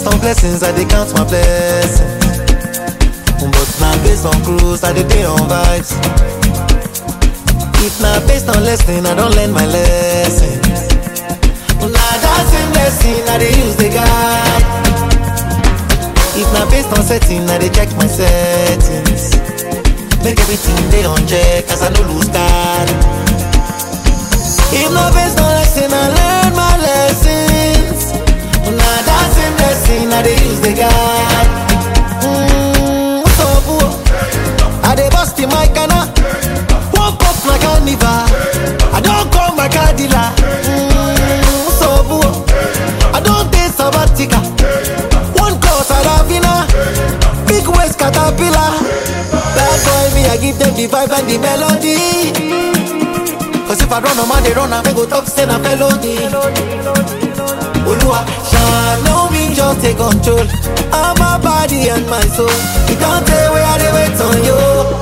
on blessings, I dey count my blessings. But now based on cruise, I dey on vibes. If now based on lesson, I don't learn my lessons. Now that same lesson, I dey use the guide. If now based on setting, I dey check my settings. Make everything dey on check, as I no lose card. If not based on lesson, I learn my lessons. Now that same lesson, I dey use the guide. So boo, I dey bust the mic and I woke up my carnival. I don't call my car dealer. So boo, I don't take sabbatical. One cause I love big waist caterpillar. Bad boy me, I give them the vibe and the melody. Cause if I run a man, they run a me go talk, say na felony. Olua, shine, no me just take control of my body and my soul. You don't tell where I dey wait on you.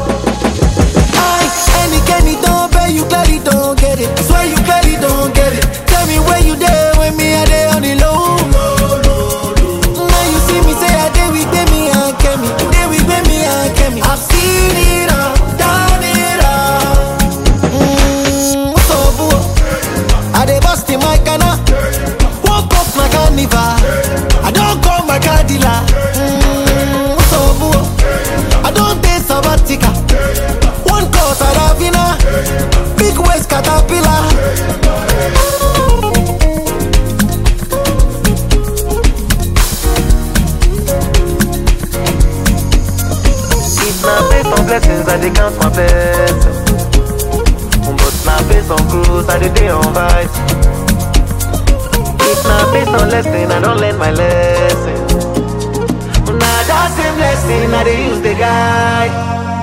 Any Kenny don't pay, you clearly don't get it. Swear you clearly don't get it. Tell me where you there when me I dey on the low. Now you see me say I dey with me and Kemi, dey with me and Kemi. I've seen it all, done it all. So boo, I dey bust the mic and I woke up my carnival. I don't call my car dealer. So boo, I don't take sabbatical. One cause I love big waist caterpillar. If now based on blessings, I dey count my blessings. But now based on cruise, I dey on vibes. If now based on lesson, I don't learn my lesson. Now that same lesson, I dey use the guide.